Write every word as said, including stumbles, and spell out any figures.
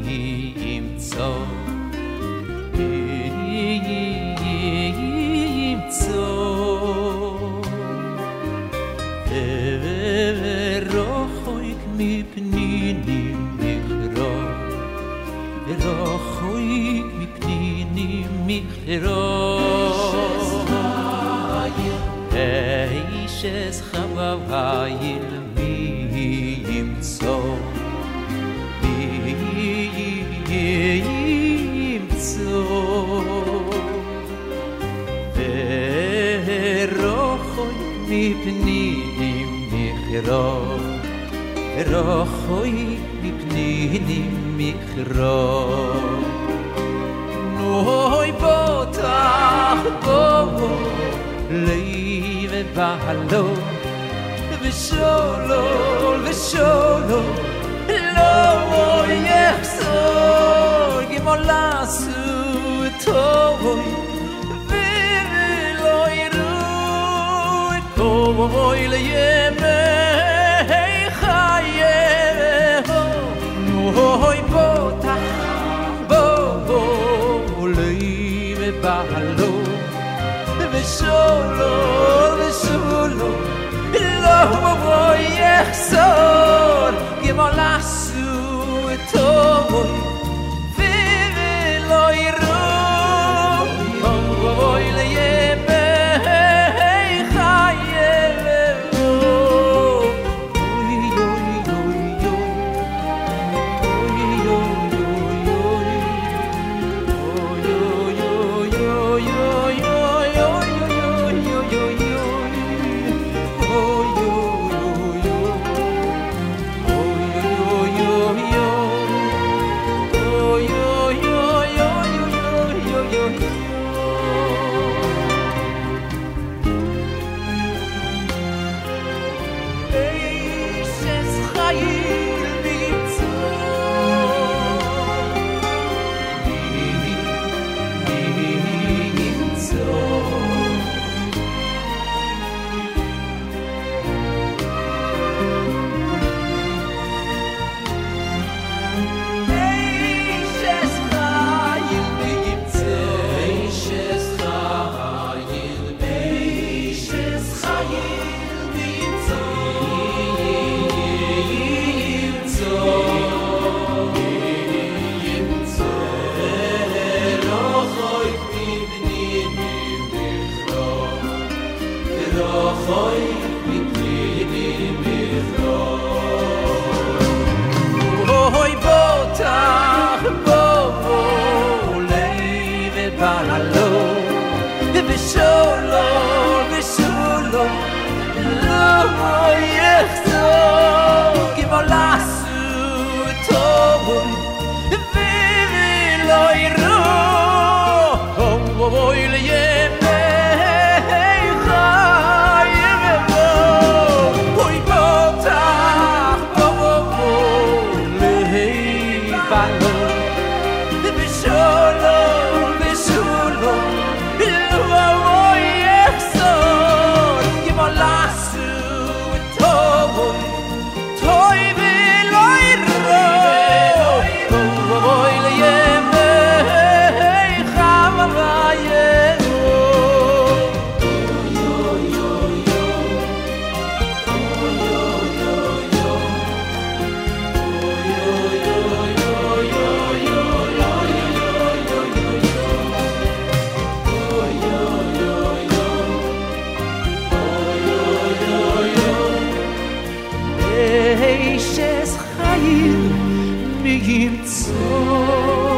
ימצא ימצא ורחוק מפניני מכרה ורחוק מפניני מכרה איש es חווייל מי ימצא מי ימצא ורחוק מפניני מכרה ורחוק מפניני מכרה נוי בוטח בו ליב בהלו ושולו ושולו לא יחזור גמולסו טוב ולא יראו את בואי לימי חייהו נוי בוטח בו ליב בהלו ושולו ושולו לא יחזור גמולסו טוב ולא יראו בואי לימי חייהו אוי אוי אוי אוי בוטח בו ליב בהלו ושולו ושולו לא יחזור גמולסו טוב ולא יראו בואי לימי איש es חיים מי ימצא